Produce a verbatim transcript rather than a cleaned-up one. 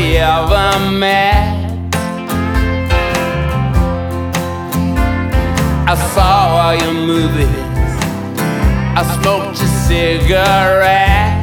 we ever met. I saw all your movies, I smoked your cigarette.